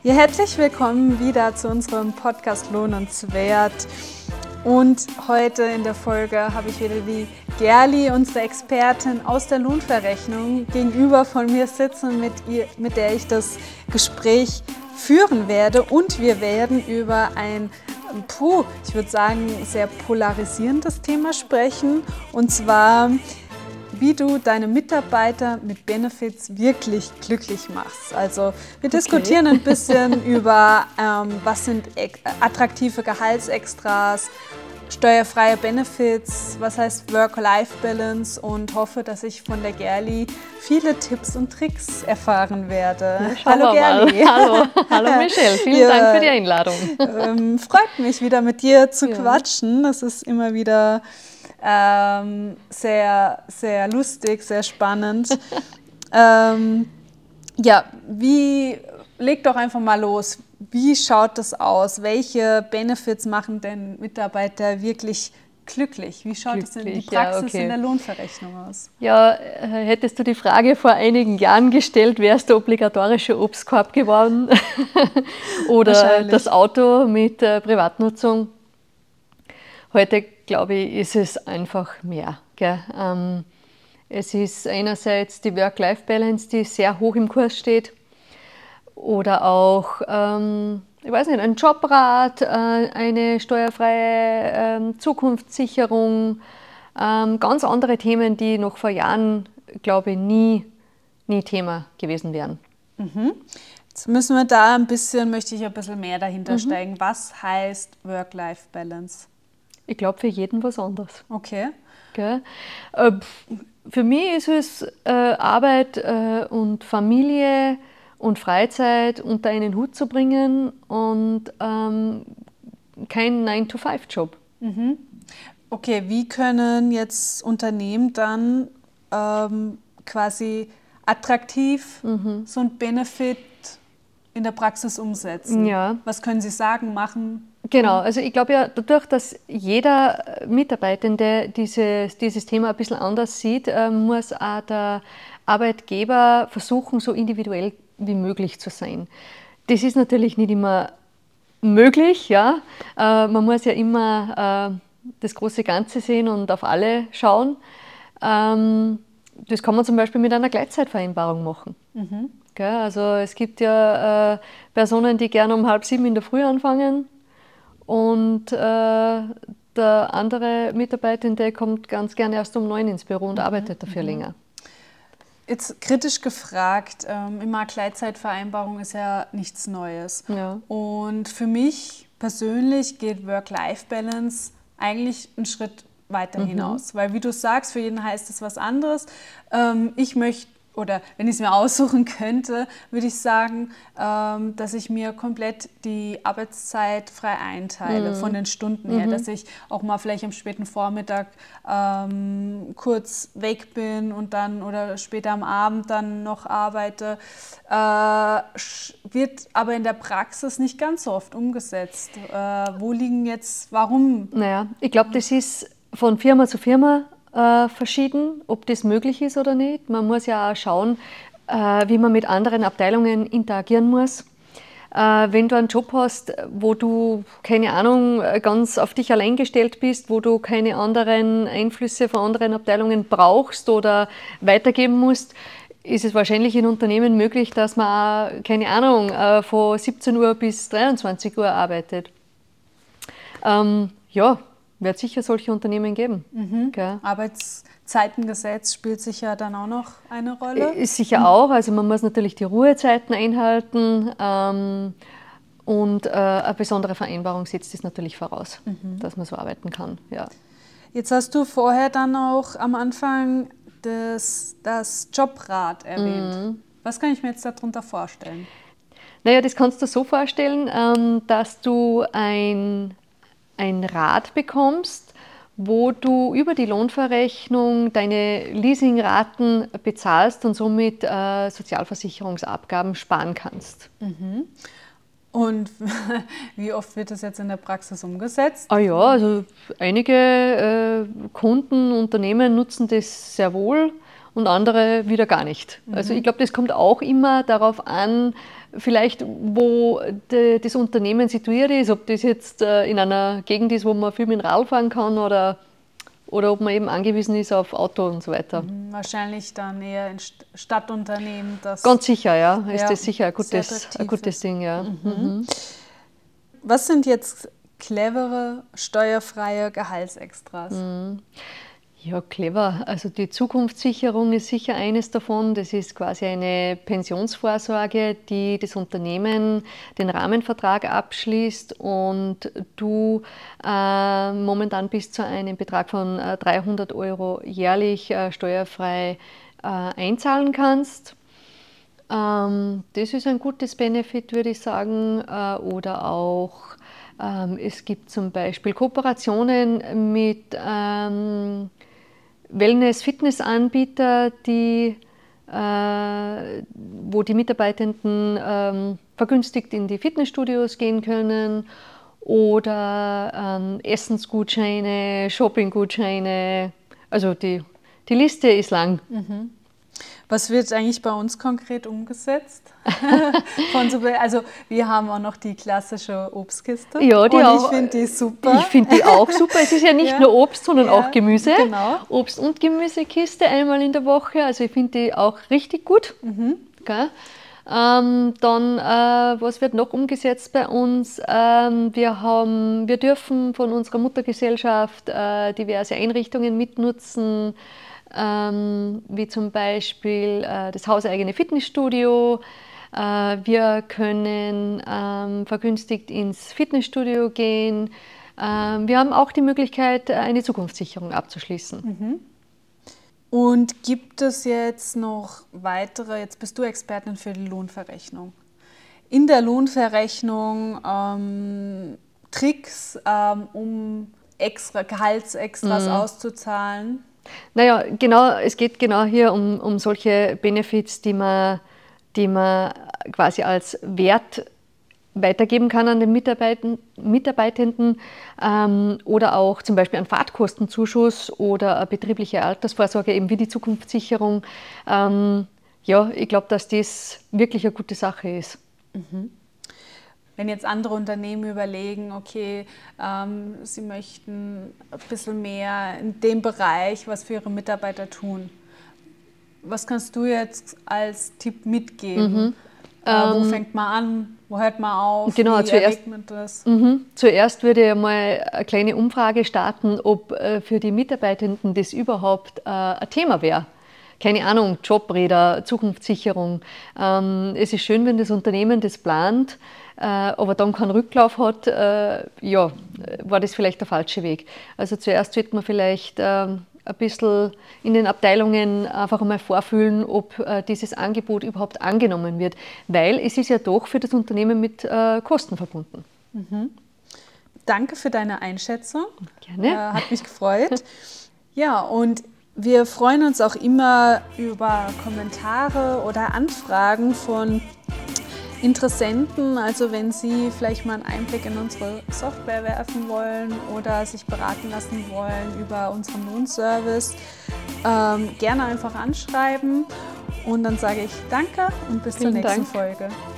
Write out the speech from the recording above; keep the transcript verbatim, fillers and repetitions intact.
Ja, herzlich willkommen wieder zu unserem Podcast Lohnenswert. Und heute in der Folge habe ich wieder die Gerli, unsere Expertin aus der Lohnverrechnung, gegenüber von mir sitzen, mit, ihr, mit der ich das Gespräch führen werde. Und wir werden über ein, puh, ich würde sagen, sehr polarisierendes Thema sprechen. Und zwar, wie du deine Mitarbeiter mit Benefits wirklich glücklich machst. Also wir Okay. diskutieren ein bisschen über, ähm, was sind attraktive Gehaltsextras, steuerfreie Benefits, was heißt Work-Life-Balance, und hoffe, dass ich von der Gerli viele Tipps und Tricks erfahren werde. Ja, schauen Hallo wir mal. Gerli. Hallo, hallo Michelle, vielen Ja, Dank für die Einladung. Ähm, freut mich, wieder mit dir zu Ja. quatschen. Das ist immer wieder ähm, sehr, sehr lustig, sehr spannend. ähm, ja, wie, leg doch einfach mal los. Wie schaut das aus? Welche Benefits machen denn Mitarbeiter wirklich glücklich? Wie schaut es in die Glücklich, ja, Praxis okay. in der Lohnverrechnung aus? Ja, äh, hättest du die Frage vor einigen Jahren gestellt, wäre es der obligatorische Obstkorb geworden oder Wahrscheinlich. das Auto mit äh, Privatnutzung. Heute, glaube ich, ist es einfach mehr. Gell? Ähm, es ist einerseits die Work-Life-Balance, die sehr hoch im Kurs steht, oder auch, ähm, ich weiß nicht, ein Jobrat, äh, eine steuerfreie ähm, Zukunftssicherung, ähm, ganz andere Themen, die noch vor Jahren, glaube ich, nie, nie Thema gewesen wären. Jetzt müssen wir da ein bisschen, möchte ich ein bisschen mehr dahinter Mhm. steigen. Was heißt Work-Life-Balance? Ich glaube, für jeden was anderes. Okay. Gell? Äh, pf, Für mich ist es äh, Arbeit äh, und Familie und Freizeit unter einen Hut zu bringen und ähm, kein nine to five Job. Okay, wie können jetzt Unternehmen dann ähm, quasi attraktiv so ein Benefit in der Praxis umsetzen? Ja. Was können Sie sagen, machen? Genau, also ich glaube ja, dadurch, dass jeder Mitarbeitende dieses, dieses Thema ein bisschen anders sieht, äh, muss auch der Arbeitgeber versuchen, so individuell wie möglich zu sein. Das ist natürlich nicht immer möglich, ja. Äh, man muss ja immer äh, das große Ganze sehen und auf alle schauen. Ähm, das kann man zum Beispiel mit einer Gleitzeitvereinbarung machen. Gell? Also es gibt ja äh, Personen, die gerne um halb sieben in der Früh anfangen. Und äh, der andere Mitarbeitende kommt ganz gerne erst um neun ins Büro und arbeitet dafür länger. Jetzt kritisch gefragt, ähm, immer Gleitzeitvereinbarung ist ja nichts Neues. Ja. Und für mich persönlich geht Work-Life-Balance eigentlich einen Schritt weiter hinaus. Weil wie du sagst, für jeden heißt es was anderes. Ähm, ich möchte, oder wenn ich es mir aussuchen könnte, würde ich sagen, ähm, dass ich mir komplett die Arbeitszeit frei einteile, von den Stunden her, dass ich auch mal vielleicht am späten Vormittag ähm, kurz weg bin und dann oder später am Abend dann noch arbeite, äh, sch- wird aber in der Praxis nicht ganz so oft umgesetzt. Äh, wo liegen jetzt, warum? Naja, ich glaube, das ist von Firma zu Firma äh, verschieden, ob das möglich ist oder nicht. Man muss ja auch schauen, äh, wie man mit anderen Abteilungen interagieren muss. Äh, wenn du einen Job hast, wo du, keine Ahnung, ganz auf dich allein gestellt bist, wo du keine anderen Einflüsse von anderen Abteilungen brauchst oder weitergeben musst, ist es wahrscheinlich in Unternehmen möglich, dass man auch, keine Ahnung, äh, von siebzehn Uhr bis dreiundzwanzig Uhr arbeitet. Ähm, ja, wird sicher solche Unternehmen geben. Gell? Arbeitszeitengesetz spielt sicher dann auch noch eine Rolle. Ist sicher auch, also man muss natürlich die Ruhezeiten einhalten ähm, und äh, eine besondere Vereinbarung setzt das natürlich voraus, dass man so arbeiten kann. Ja. Jetzt hast du vorher dann auch am Anfang das, das Jobrat erwähnt. Was kann ich mir jetzt darunter vorstellen? Naja, das kannst du so vorstellen, ähm, dass du ein, ein Rat bekommst, wo du über die Lohnverrechnung deine Leasingraten bezahlst und somit äh, Sozialversicherungsabgaben sparen kannst. Und wie oft wird das jetzt in der Praxis umgesetzt? Ah ja, also einige äh, Kunden, Unternehmen nutzen das sehr wohl und andere wieder gar nicht. Mhm. Also ich glaube, das kommt auch immer darauf an, vielleicht wo de, das Unternehmen situiert ist, ob das jetzt äh, in einer Gegend ist, wo man viel mit dem Rad fahren kann oder, oder ob man eben angewiesen ist auf Auto und so weiter. Mhm, wahrscheinlich dann eher in Stadtunternehmen. Das Ganz sicher, ja, ist ja, das sicher ein gutes, ein gutes Ding. Ja. Mhm. Mhm. Was sind jetzt clevere, steuerfreie Gehaltsextras? Mhm. Ja, clever. Also die Zukunftssicherung ist sicher eines davon. Das ist quasi eine Pensionsvorsorge, die das Unternehmen den Rahmenvertrag abschließt und du äh, momentan bis zu einem Betrag von äh, dreihundert Euro jährlich äh, steuerfrei äh, einzahlen kannst. Ähm, das ist ein gutes Benefit, würde ich sagen. Äh, oder auch ähm, es gibt zum Beispiel Kooperationen mit ähm, Wellness-Fitness-Anbieter, die, äh, wo die Mitarbeitenden ähm, vergünstigt in die Fitnessstudios gehen können oder ähm, Essensgutscheine, Shoppinggutscheine. Also die, die Liste ist lang. Mhm. Was wird eigentlich bei uns konkret umgesetzt? Von so, also wir haben auch noch die klassische Obstkiste. Ja, die und auch, ich finde die super. Ich finde die auch super. Es ist ja nicht ja. nur Obst, sondern ja, auch Gemüse. Genau. Obst- und Gemüsekiste einmal in der Woche. Also ich finde die auch richtig gut. Mhm. Okay. Ähm, dann, äh, was wird noch umgesetzt bei uns? Ähm, wir, haben, wir dürfen von unserer Muttergesellschaft äh, diverse Einrichtungen mitnutzen, ähm, wie zum Beispiel äh, das hauseigene Fitnessstudio. Äh, wir können ähm, vergünstigt ins Fitnessstudio gehen. Ähm, wir haben auch die Möglichkeit, eine Zukunftssicherung abzuschließen. Mhm. Und gibt es jetzt noch weitere, jetzt bist du Expertin für die Lohnverrechnung. In der Lohnverrechnung ähm, Tricks, ähm, um extra Gehaltsextras mhm. auszuzahlen? Naja, genau, es geht genau hier um, um solche Benefits, die man, die man quasi als Wert weitergeben kann an den Mitarbeitenden, Mitarbeitenden ähm, oder auch zum Beispiel einen Fahrtkostenzuschuss oder eine betriebliche Altersvorsorge, eben wie die Zukunftssicherung. Ähm, ja, ich glaube, dass das wirklich eine gute Sache ist. Mhm. Wenn jetzt andere Unternehmen überlegen, okay, ähm, sie möchten ein bisschen mehr in dem Bereich was für ihre Mitarbeiter tun, was kannst du jetzt als Tipp mitgeben? Mhm. Äh, wo ähm, fängt man an? Wo hört man auf? Genau, Wie zuerst, man das? Mhm, zuerst würde ich mal eine kleine Umfrage starten, ob äh, für die Mitarbeitenden das überhaupt äh, ein Thema wäre. Keine Ahnung, Jobräder, Zukunftssicherung. Ähm, es ist schön, wenn das Unternehmen das plant, äh, aber dann keinen Rücklauf hat, äh, ja, war das vielleicht der falsche Weg. Also zuerst wird man vielleicht äh, ein bisschen in den Abteilungen einfach einmal vorfühlen, ob äh, dieses Angebot überhaupt angenommen wird, weil es ist ja doch für das Unternehmen mit äh, Kosten verbunden. Mhm. Danke für deine Einschätzung. Gerne. Äh, hat mich gefreut. Ja, und wir freuen uns auch immer über Kommentare oder Anfragen von Interessenten, also wenn Sie vielleicht mal einen Einblick in unsere Software werfen wollen oder sich beraten lassen wollen über unseren Lohnservice, ähm, gerne einfach anschreiben und dann sage ich danke und bis Vielen zur nächsten Dank. Folge.